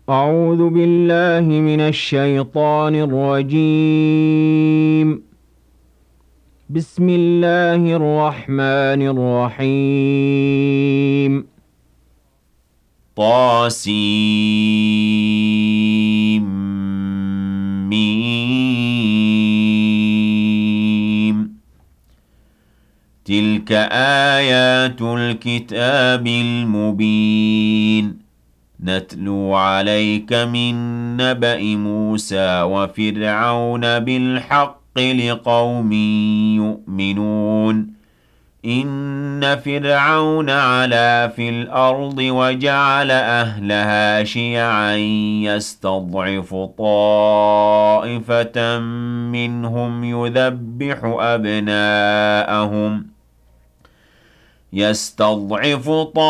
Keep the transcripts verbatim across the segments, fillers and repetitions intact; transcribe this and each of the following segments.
أعوذ بالله من الشيطان الرجيم. بسم الله الرحمن الرحيم. طاسيم. تلك آيات الكتاب المبين نتلو عليك من نبأ موسى وفرعون بالحق لقوم يؤمنون إن فرعون علا في الأرض وجعل أهلها شيعا يستضعف طائفة منهم يذبح أبناءهم يستضعف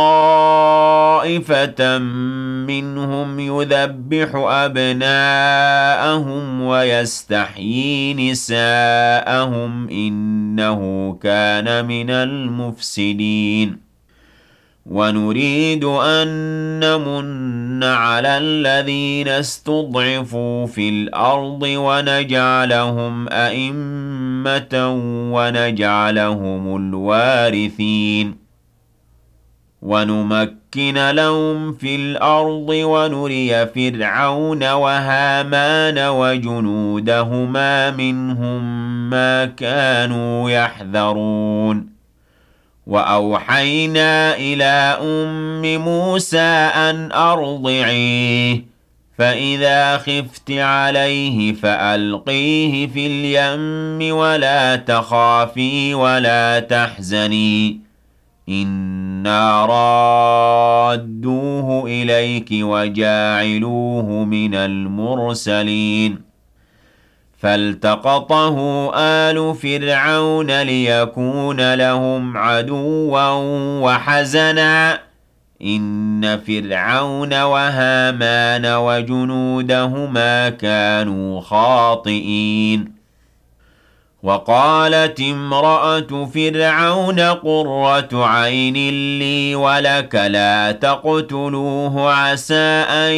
طائفة منهم يذبح أبناءهم ويستحيي نساءهم إنه كان من المفسدين ونريد أن نمن على الذين استضعفوا في الأرض ونجعلهم أئمة ونجعلهم الوارثين ونمكن لهم في الأرض ونري فرعون وهامان وجنودهما منهم ما كانوا يحذرون وأوحينا إلى أم موسى أن أرضعيه فإذا خفت عليه فألقيه في اليم ولا تخافي ولا تحزني إنا رادوه إليك وجاعلوه من المرسلين فالتقطه آل فرعون ليكون لهم عدوا وحزنا إن فرعون وهامان وجنودهما كانوا خاطئين وقالت امرأة فرعون قرة عين لي ولك لا تقتلوه عسى أن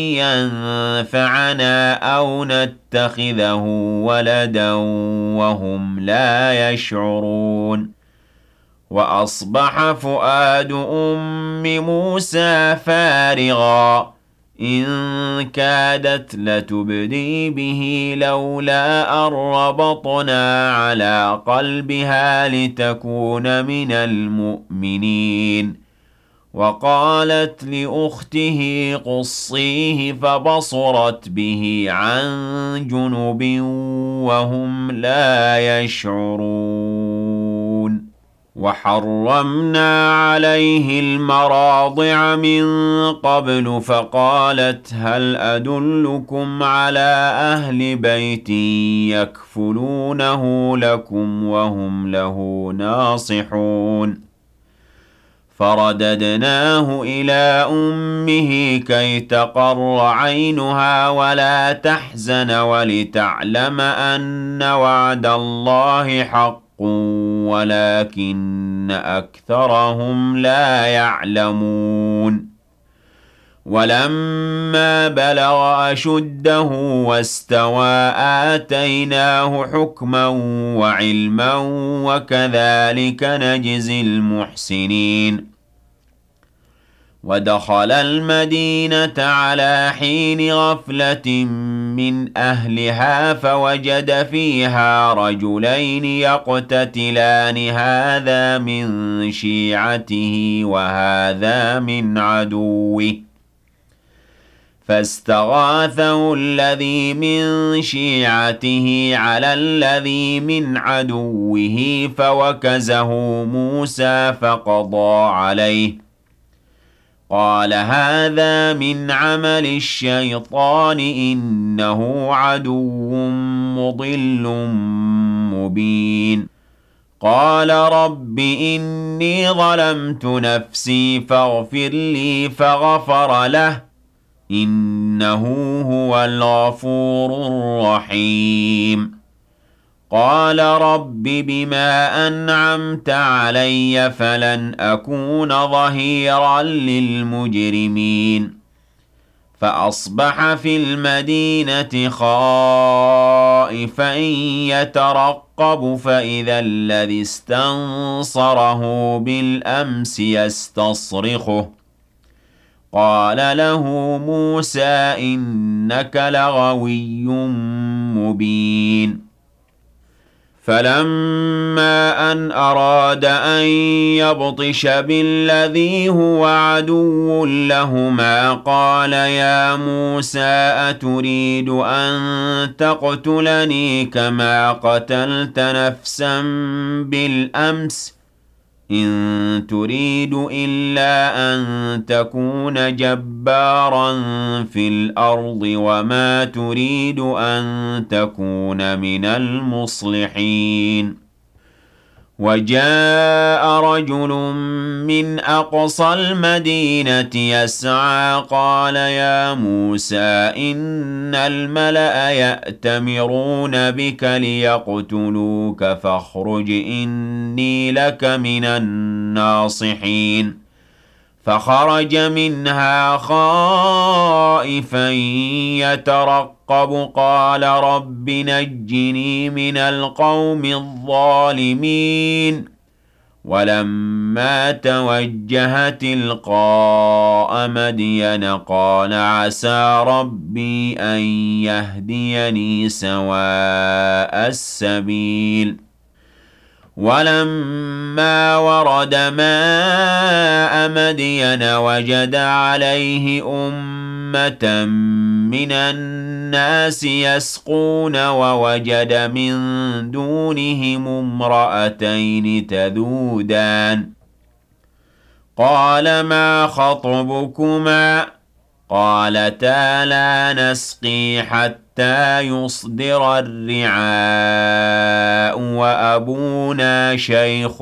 ينفعنا أو نتخذه ولدا وهم لا يشعرون وأصبح فؤاد أم موسى فارغا إن كادت لتبدي به لولا أن ربطنا على قلبها لتكون من المؤمنين وقالت لأخته قصيه فبصرت به عن جنب وهم لا يشعرون وحرمنا عليه المراضع من قبل فقالت هل أدلكم على أهل بيت يكفلونه لكم وهم له ناصحون فرددناه إلى أمه كي تقر عينها ولا تحزن ولتعلم أن وعد الله حق ولكن أكثرهم لا يعلمون ولما بلغ أشده واستوى آتيناه حكما وعلما وكذلك نجزي المحسنين ودخل المدينة على حين غفلة من أهلها فوجد فيها رجلين يقتتلان هذا من شيعته وهذا من عدوه فاستغاثه الذي من شيعته على الذي من عدوه فوكزه موسى فقضى عليه قال هذا من عمل الشيطان إنه عدو مضل مبين قال رب إني ظلمت نفسي فاغفر لي فغفر له إنه هو الغفور الرحيم قال رب بما أنعمت علي فلن أكون ظهيرا للمجرمين فأصبح في المدينة خائفا يترقب فإذا الذي استنصره بالأمس يستصرخه قال له موسى إنك لغوي مبين فلما أن أراد أن يبطش بالذي هو عدو لهما قال يا موسى أتريد أن تقتلني كما قتلت نفسا بالأمس إن تريد إلا أن تكون جبارا في الأرض وما تريد أن تكون من المصلحين وجاء رجل من أقصى المدينة يسعى قال يا موسى إن الملأ يأتمرون بك ليقتلوك فاخرج إني لك من الناصحين فخرج منها خائفا يترقب قال رب نجني من القوم الظالمين ولما توجه تلقاء مدين قال عسى ربي أن يهديني سواء السبيل ولما ورد ماء مدين وجد عليه أمة من الناس يسقون ووجد من دونهم امرأتين تذودان قال ما خطبكما قالتا لا نسقي حتى يصدر الرعاء وأبونا شيخ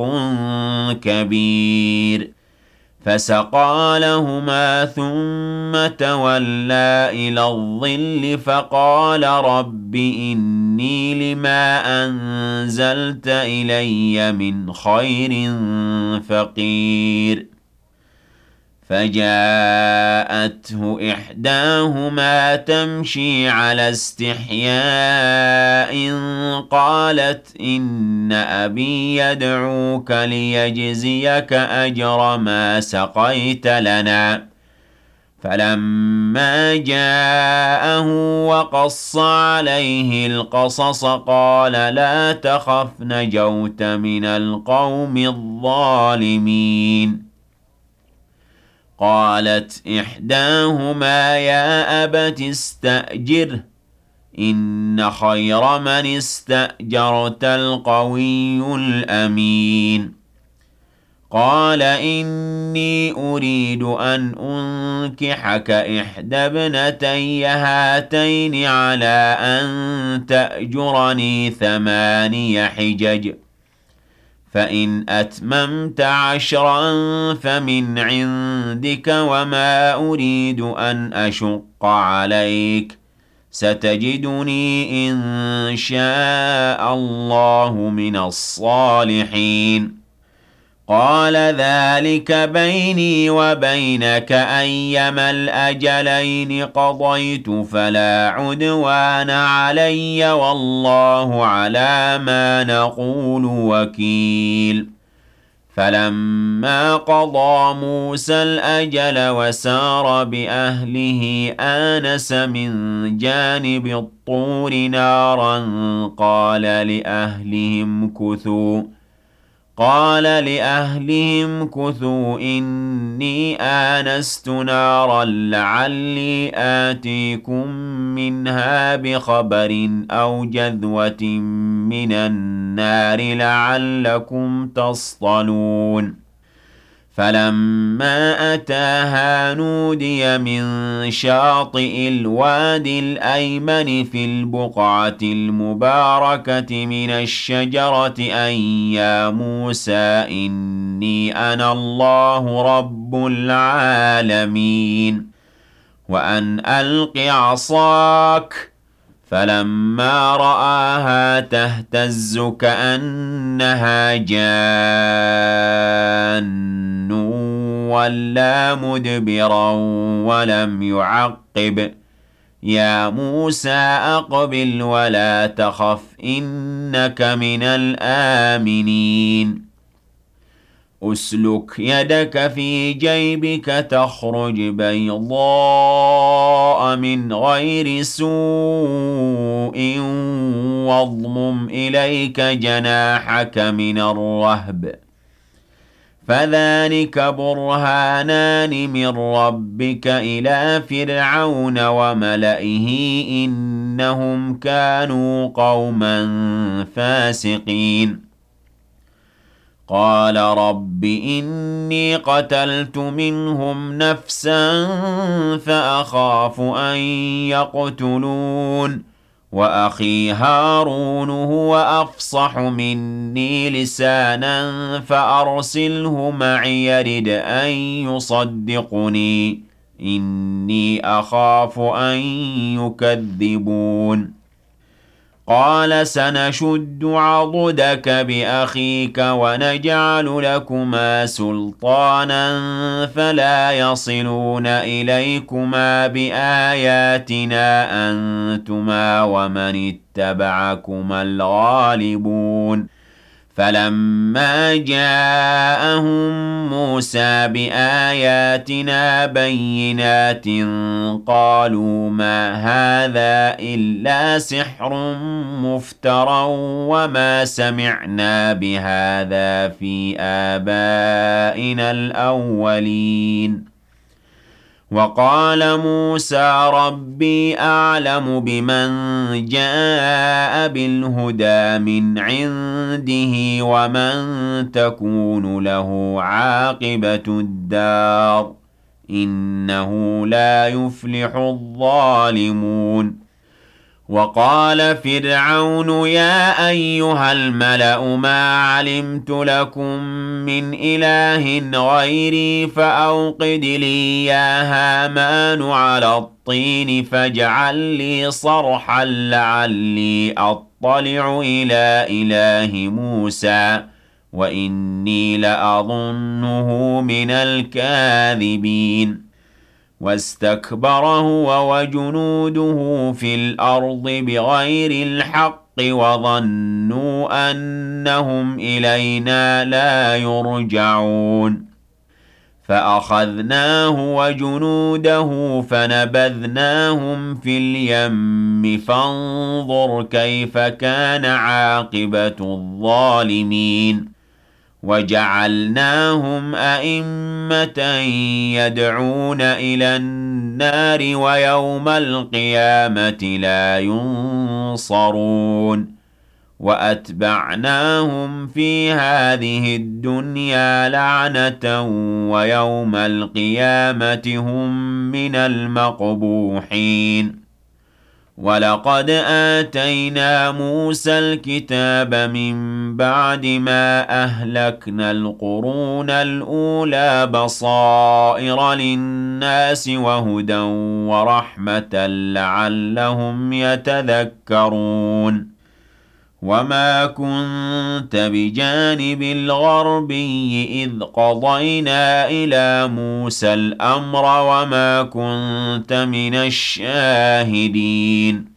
كبير فسقى لهما ثم تولى إلى الظل فقال رب إني لما أنزلت إلي من خير فقير فجاءته إحداهما تمشي على استحياء قالت إن أبي يدعوك ليجزيك أجر ما سقيت لنا فلما جاءه وقص عليه القصص قال لا تخف نجوت من القوم الظالمين قالت إحداهما يا أبت استأجره إن خير من استأجرت القوي الأمين قال إني أريد أن أنكحك إحدى ابنتي هاتين على أن تأجرني ثماني حجج فإن أتممت عشرا فمن عندك وما أريد أن أشق عليك ستجدني إن شاء الله من الصالحين قال ذلك بيني وبينك أيما الأجلين قضيت فلا عدوان علي والله على ما نقول وكيل فلما قضى موسى الأجل وسار بأهله آنس من جانب الطور نارا قال لأهلهم كثوا قال لأهلهم كثوا إني آنست نارا لعلي آتيكم منها بخبر أو جذوة من النار لعلكم تصطلون فلما أتاها نودي من شاطئ الوادي الأيمن في البقعة المباركة من الشجرة أن يا موسى إني أنا الله رب العالمين وأن ألق عصاك فلما رآها تهتز كأنها جان وَلَّىٰ مُدْبِرًا وَلَمْ يُعَقِّبْ يَا مُوسَىٰ أَقْبِلْ وَلَا تَخَفْ إِنَّكَ مِنَ الْآمِنِينَ أُسْلُكْ يَدَكَ فِي جَيْبِكَ تَخْرُجْ بَيْضَاءَ مِنْ غَيْرِ سُوءٍ وَاضْمُمْ إِلَيْكَ جَنَاحَكَ مِنَ الرَّهْبِ فَذَلِكَ بُرْهَانَانِ مِن رَّبِّكَ إِلَىٰ فِرْعَوْنَ وَمَلَئِهِ إِنَّهُمْ كَانُوا قَوْمًا فَاسِقِينَ قَالَ رَبِّ إِنِّي قَتَلْتُ مِنْهُمْ نَفْسًا فَأَخَافُ أَن يَقْتُلُونِ وَأَخِي هَارُونُ هُوَ أَفْصَحُ مِنِّي لِسَانًا فَأَرْسِلْهُ مَعِيَ يَرِدْ أَن يُصَدِّقُنِي إِنِّي أَخَافُ أَن يُكَذِّبُونِ قَالَ سَنَشُدُّ عَضُدَكَ بِأَخِيكَ وَنَجْعَلُ لَكُمَا سُلْطَانًا فَلَا يَصِلُونَ إِلَيْكُمَا بِآيَاتِنَا أَنتُمَا وَمَنِ اتَّبَعَكُمَا الْغَالِبُونَ فَلَمَّا جَاءَهُم مُّوسَىٰ بِآيَاتِنَا بَيِّنَاتٍ قَالُوا مَا هَٰذَا إِلَّا سِحْرٌ مُّفْتَرًى وَمَا سَمِعْنَا بِهَٰذَا فِي آبَائِنَا الْأَوَّلِينَ وَقَالَ مُوسَىٰ رَبِّي أَعْلَمُ بِمَن جَاءَ بِالْهُدَىٰ مِنْ عِندِهِ وَمَن تَكُونُ لَهُ عَاقِبَةُ الدَّارِ ۖ إِنَّهُ لَا يُفْلِحُ الظَّالِمُونَ وَقَالَ فِرْعَوْنُ يَا أَيُّهَا الْمَلَأُ مَا عَلِمْتُ لَكُم مِّنْ إِلَٰهٍ غَيْرِي فَأَوْقِدْ لِي يَا هَامَانُ عَلَى الطِّينِ فَاجْعَل لِّي صَرْحًا لَّعَلِّي أَطَّلِعُ إِلَىٰ إِلَٰهِ مُوسَىٰ وَإِنِّي لَأَظُنُّهُ مِنَ الْكَاذِبِينَ وَاسْتَكْبَرَ هُوَ وَجُنُودُهُ فِي الْأَرْضِ بِغَيْرِ الْحَقِّ وَظَنُّوا أَنَّهُمْ إِلَيْنَا لَا يُرْجَعُونَ فَأَخَذْنَاهُ وَجُنُودَهُ فَنَبَذْنَاهُمْ فِي الْيَمِّ فَانظُرْ كَيْفَ كَانَ عَاقِبَةُ الظَّالِمِينَ وَجَعَلْنَاهُمْ أَئِمَّةً يَدْعُونَ إِلَى النَّارِ وَيَوْمَ الْقِيَامَةِ لَا يُنصَرُونَ وَأَتْبَعْنَاهُمْ فِي هَٰذِهِ الدُّنْيَا لَعْنَةً وَيَوْمَ الْقِيَامَةِ هُم مِّنَ الْمَقْبُوحِينَ وَلَقَدْ آتَيْنَا مُوسَى الْكِتَابَ مِن بَعْدِ مَا أَهْلَكْنَا الْقُرُونَ الْأُولَىٰ بَصَائِرَ لِلنَّاسِ وَهُدًى وَرَحْمَةً لَّعَلَّهُمْ يَتَذَكَّرُونَ وَمَا كُنتَ بِجَانِبِ الْغَرْبِيِّ إِذْ قَضَيْنَا إِلَىٰ مُوسَى الْأَمْرَ وَمَا كُنتَ مِنَ الشَّاهِدِينَ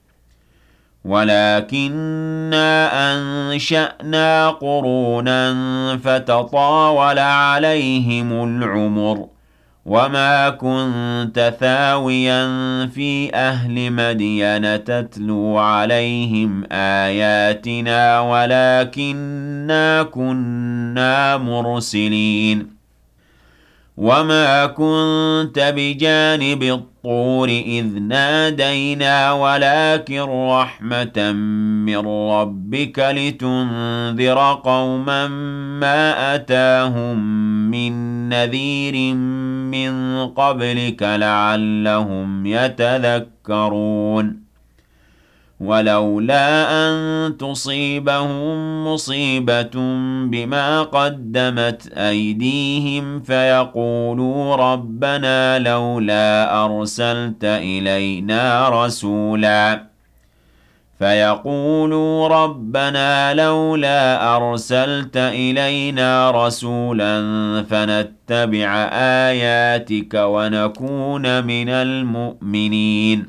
وَلَٰكِنَّا أَنشَأْنَا قُرُونًا فَتَطَاوَلَ عَلَيْهِمُ الْعُمُرُ وَمَا كُنتَ ثَاوِيًا فِي أَهْلِ مَدْيَنَ تَتْلُو عَلَيْهِمْ آيَاتِنَا وَلَٰكِنَّا كُنَّا مُرْسِلِينَ وَمَا كُنتَ بِجَانِبِ الطُّورِ إِذْ نَادَيْنَا وَلَٰكِن رَّحْمَةً مِّن رَّبِّكَ لِتُنذِرَ قَوْمًا مَّا أَتَاهُم مِّن نَّذِيرٍ مِّن قَبْلِكَ لَعَلَّهُمْ يَتَذَكَّرُونَ وَلَوْلَا أَن تُصِيبَهُم مُّصِيبَةٌ بِمَا قَدَّمَتْ أَيْدِيهِمْ فَيَقُولُوا رَبَّنَا لَوْلَا أَرْسَلْتَ إِلَيْنَا رَسُولًا فيقولوا ربنا لولا أرسلت إلينا رسولا فنتبع آياتك ونكون من المؤمنين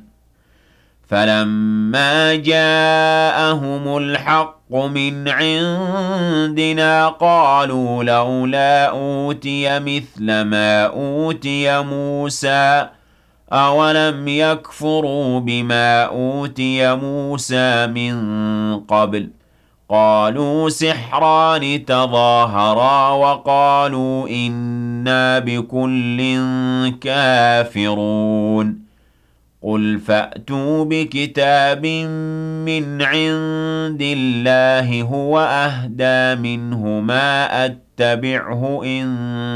فلما جاءهم الحق من عندنا قالوا لولا أوتي مثل ما أوتي موسى أولم يكفروا بما أوتي موسى من قبل قالوا سحران تظاهرا وقالوا إنا بكل كافرون قل فأتوا بكتاب من عند الله هو أهدى منه ما أتبعه إن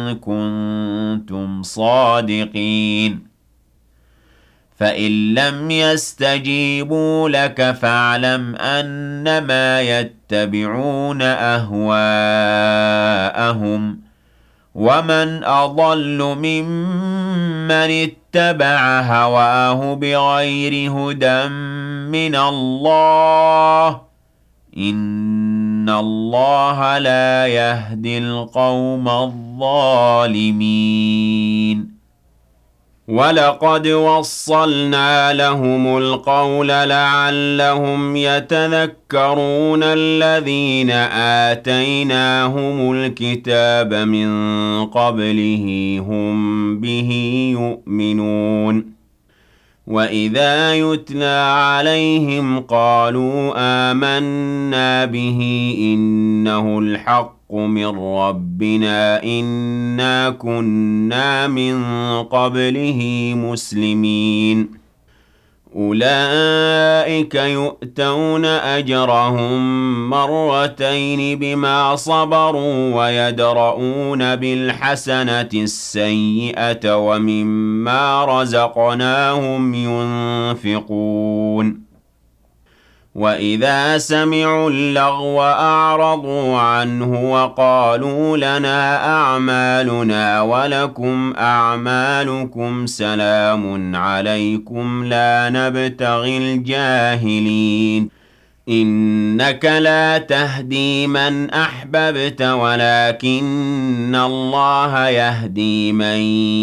كنتم صادقين فإن لم يستجيبوا لك فاعلم أنما يتبعون أهواءهم ومن أضل ممن اتبع هواه بغير هدى من الله إن الله لا يهدي القوم الظالمين ولقد وصلنا لهم القول لعلهم يتذكرون الذين آتيناهم الكتاب من قبله هم به يؤمنون وإذا يتلى عليهم قالوا آمنا به إنه الحق من ربنا إنا كنا من قبله مسلمين أولئك يؤتون أجرهم مرتين بما صبروا ويدرؤون بالحسنة السيئة ومما رزقناهم ينفقون وإذا سمعوا اللغو أعرضوا عنه وقالوا لنا أعمالنا ولكم أعمالكم سلام عليكم لا نبتغي الجاهلين إنك لا تهدي من أحببت ولكن الله يهدي من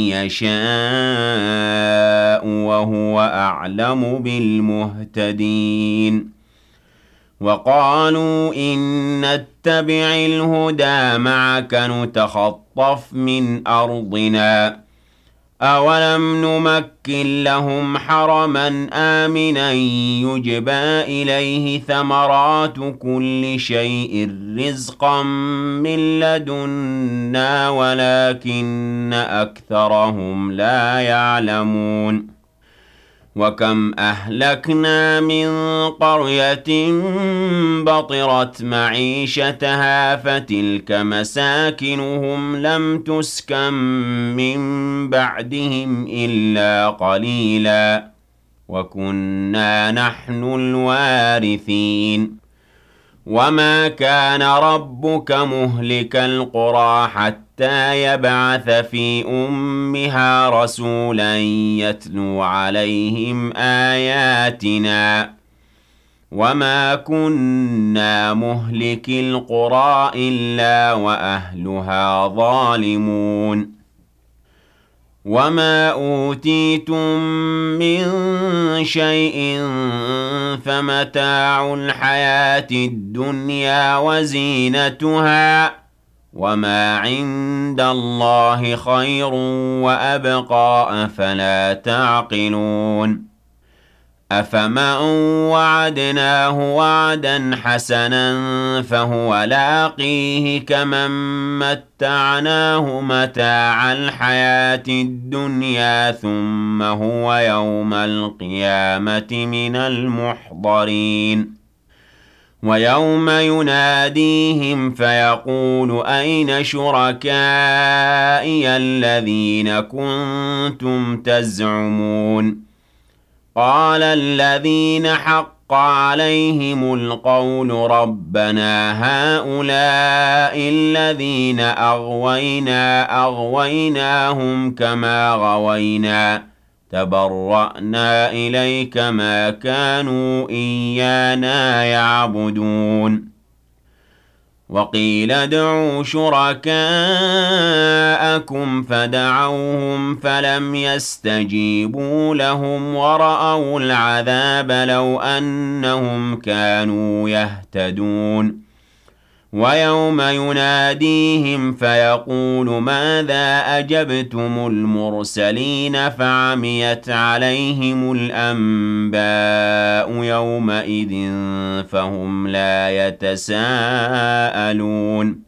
يشاء وهو أعلم بالمهتدين وقالوا إن نتبع الهدى معك نتخطف من أرضنا أولم نمكن لهم حرما آمنا يجبى إليه ثمرات كل شيء رزقا من لدنا ولكن أكثرهم لا يعلمون وكم أهلكنا من قرية بطرت معيشتها فتلك مساكنهم لم تسكن من بعدهم إلا قليلا وكنا نحن الوارثين وما كان ربك مهلك القرى حتى يبعث في أمها رسولا يتلو عليهم آياتنا وما كنا مهلك القرى إلا وأهلها ظالمون وما أوتيتم من شيء فمتاع الحياة الدنيا وزينتها وما عند الله خير وأبقى أفلا تعقلون أفمن وعدناه وعدا حسنا فهو لاقيه كمن متعناه متاع الحياة الدنيا ثم هو يوم القيامة من المحضرين ويوم يناديهم فيقول أين شركائي الذين كنتم تزعمون قال الذين حق عليهم القول ربنا هؤلاء الذين أغوينا أغويناهم كما غوينا تبرأنا إليك ما كانوا إيانا يعبدون وقيل ادعوا شركاءكم فدعوهم فلم يستجيبوا لهم ورأوا العذاب لو أنهم كانوا يهتدون ويوم يناديهم فيقول ماذا أجبتم المرسلين فعميت عليهم الأنباء يومئذ فهم لا يتساءلون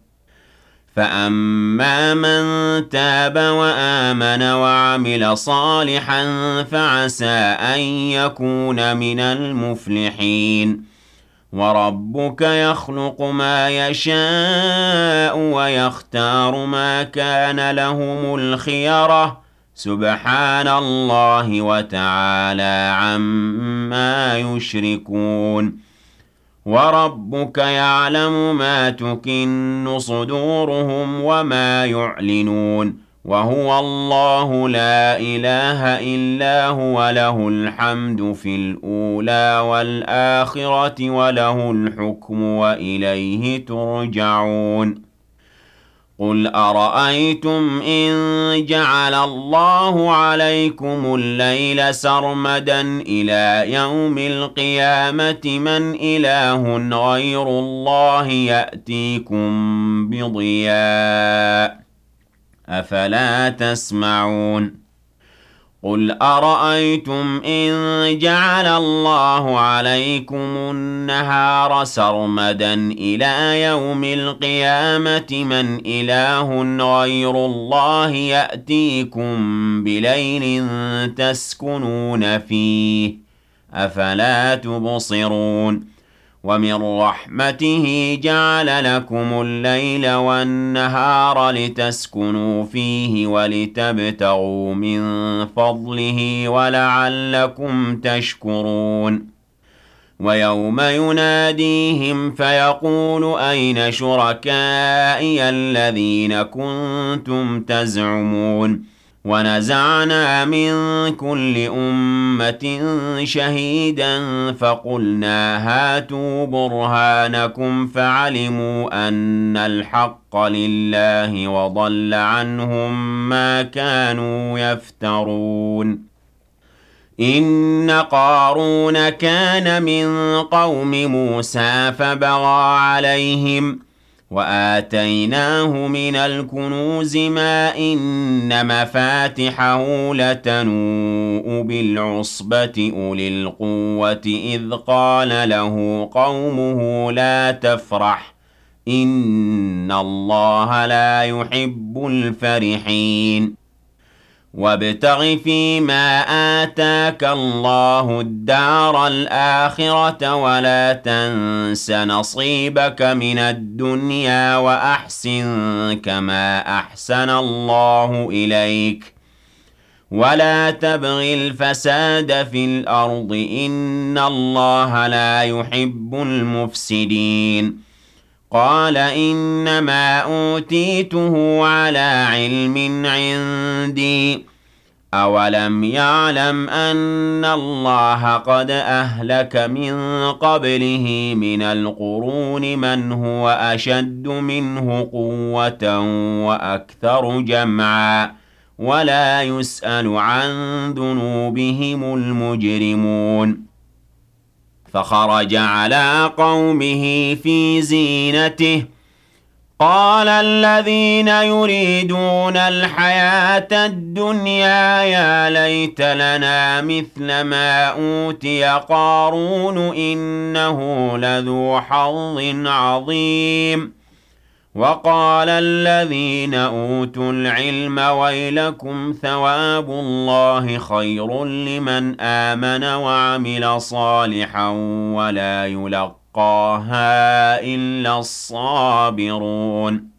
فأما من تاب وآمن وعمل صالحا فعسى أن يكون من المفلحين وربك يخلق ما يشاء ويختار ما كان لهم الخيرة سبحان الله وتعالى عما يشركون وربك يعلم ما تكن صدورهم وما يعلنون وهو الله لا إله إلا هو له الحمد في الأولى والآخرة وله الحكم وإليه ترجعون قل أرأيتم إن جعل الله عليكم الليل سرمدا إلى يوم القيامة من إله غير الله يأتيكم بضياء أفلا تسمعون قل أرأيتم إن جعل الله عليكم النهار سرمدا إلى يوم القيامة من إله غير الله يأتيكم بليل تسكنون فيه أفلا تبصرون ومن رحمته جعل لكم الليل والنهار لتسكنوا فيه ولتبتغوا من فضله ولعلكم تشكرون ويوم يناديهم فيقول أين شركائي الذين كنتم تزعمون ونزعنا من كل أمة شهيدا فقلنا هاتوا برهانكم فعلموا أن الحق لله وضل عنهم ما كانوا يفترون إن قارون كان من قوم موسى فبغى عليهم وآتيناه من الكنوز ما إن مفاتحه لتنوء بالعصبة أولي القوة إذ قال له قومه لا تفرح إن الله لا يحب الفرحين وابتغ فيما آتاك الله الدار الآخرة ولا تنس نصيبك من الدنيا وأحسن كما أحسن الله إليك ولا تبغ الفساد في الأرض إن الله لا يحب المفسدين قال إنما أوتيته على علم عندي أولم يعلم أن الله قد أهلك من قبله من القرون من هو أشد منه قوة وأكثر جمعا ولا يسأل عن ذنوبهم المجرمون فخرج على قومه في زينته قال الذين يريدون الحياة الدنيا يا ليت لنا مثل ما أوتي قارون إنه لذو حظ عظيم وقال الذين أوتوا العلم ويلكم ثواب الله خير لمن آمن وعمل صالحا ولا يلقاها إلا الصابرون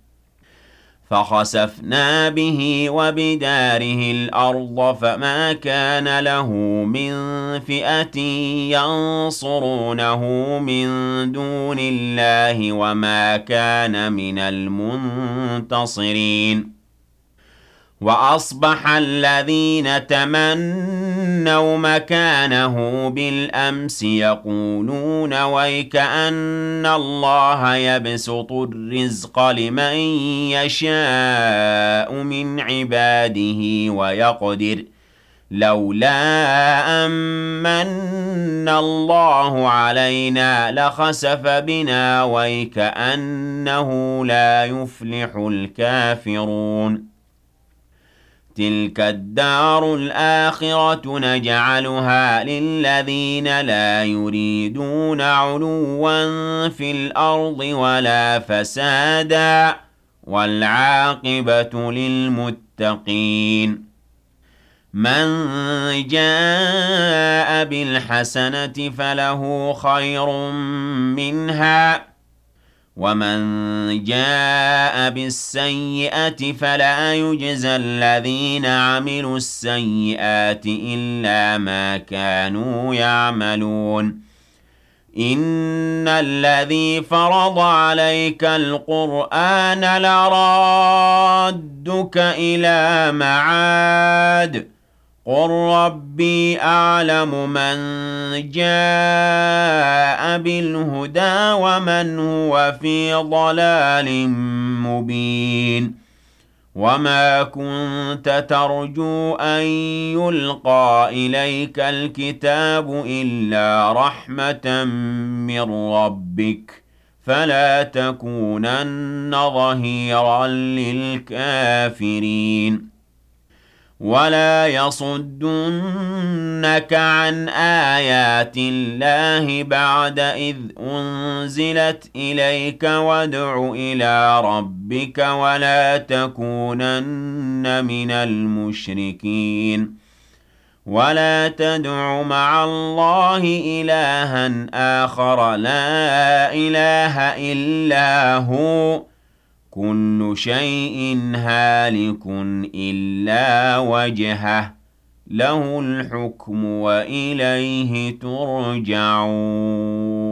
فخسفنا به وبداره الأرض فما كان له من فئة ينصرونه من دون الله وما كان من المنتصرين وأصبح الذين تمنوا مكانه بالأمس يقولون ويكأن الله يبسط الرزق لمن يشاء من عباده ويقدر لولا أمن الله علينا لخسف بنا ويكأنه لا يفلح الكافرون تلك الدار الآخرة نجعلها للذين لا يريدون علوا في الأرض ولا فسادا والعاقبة للمتقين من جاء بالحسنة فله خير منها ومن جاء بالسيئة فلا يجزى الذين عملوا السيئات إلا ما كانوا يعملون إن الذي فرض عليك القرآن لرادك إلى معاد قل ربي أعلم من جاء بالهدى ومن هو في ضلال مبين وما كنت ترجو أن يلقى إليك الكتاب إلا رحمة من ربك فلا تكونن ظهيرا للكافرين ولا يصدنك عن آيات الله بعد إذ أنزلت إليك وادع إلى ربك ولا تكونن من المشركين ولا تدع مع الله إلها آخر لا إله إلا هو كل شيء هالك إلا وجهه له الحكم وإليه ترجعون